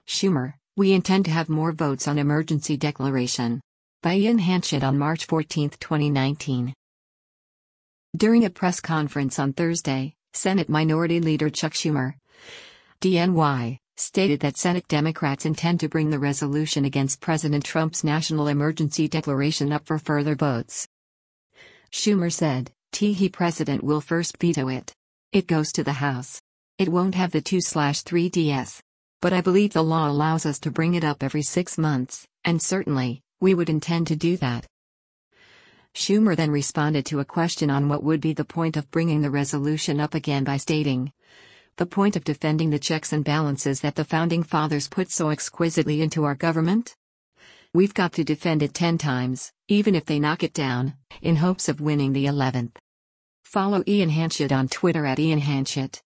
Schumer, we intend to have more votes on emergency declaration. By Ian Hanchett on March 14, 2019. During a press conference on Thursday, Senate Minority Leader Chuck Schumer, DNY, stated that Senate Democrats intend to bring the resolution against President Trump's national emergency declaration up for further votes. Schumer said, "The president will first veto it. It goes to the House. It won't have the 2/3 DS. But I believe the law allows us to bring it up every 6 months, and certainly, we would intend to do that." Schumer then responded to a question on what would be the point of bringing the resolution up again by stating, "The point of defending the checks and balances that the Founding Fathers put so exquisitely into our government? We've got to defend it 10 times, even if they knock it down, in hopes of winning the 11th. Follow Ian Hanchett on Twitter @IanHanchett.